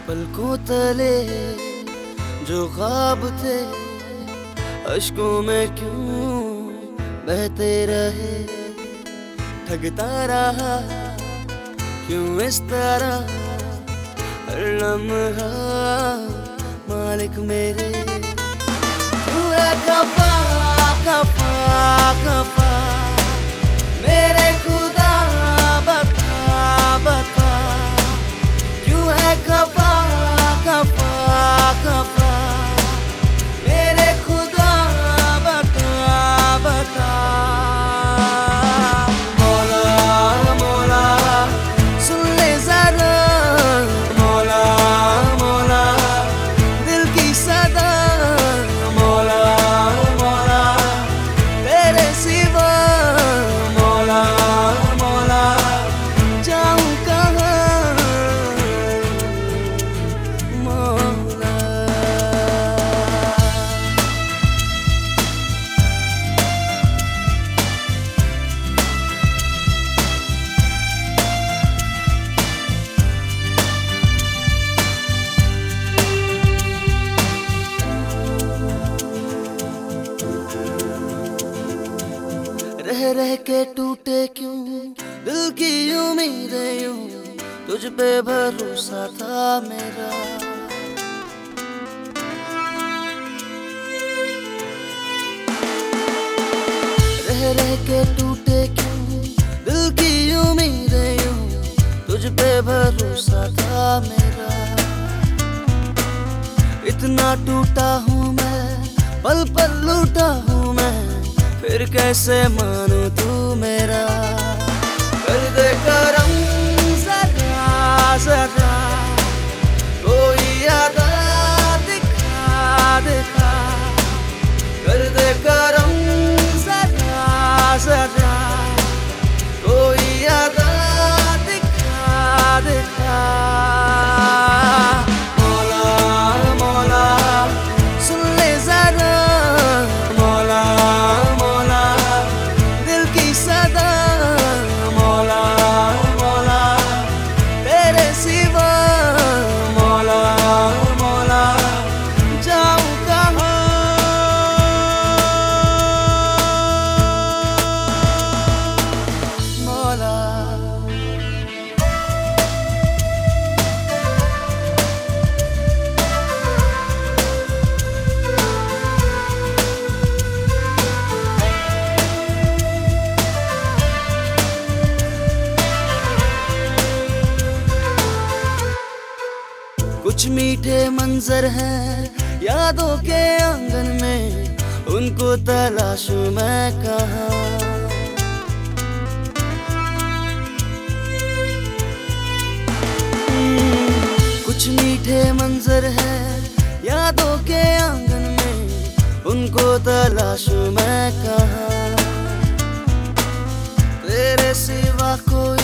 पलकों तले जो ख्वाब थे अश्कों में क्यों बहते रहे। ठगता रहा क्यों इस तरह हर लम्हा मालिक मेरे। क्यों है खफा खफा खफा मेरे खुदा बता बता। क्यों है खफा खफा खफा मेरे खुदा बता बता। मौला मौला सुन ले जरा मौला मौला दिल की सदा। मौला मौला तेरे सिवा मौला मौला जाऊं कहाँ मौला। रह रह के टूटे क्यों दिल की उम्मीदें यूं तुझ पे भरोसा था मेरा। रह रह के टूटे क्यों दिल की उम्मीदें यूं तुझ पे भरोसा था मेरा। इतना टूटा हूँ मैं पल पल लूटा हूँ मैं फिर कैसे मानूं तू मेरा। कर दे करम ज़रा ज़रा कोई अदा दिखा दिखा। कर दे करम ज़रा ज़रा कोई अदा दिखा दिखा। मौला मौला सुन ले ज़रा मौला मौला दिल की सदा। मौला मौला तेरे सिवा मौला मौला जाऊं कहाँ मौला। कुछ मीठे मंजर हैं यादों के आंगन में उनको तलाशूं मैं कहाँ। कुछ मीठे मंजर हैं यादों के आंगन में उनको तलाशूं मैं कहाँ। तेरे सिवा कोई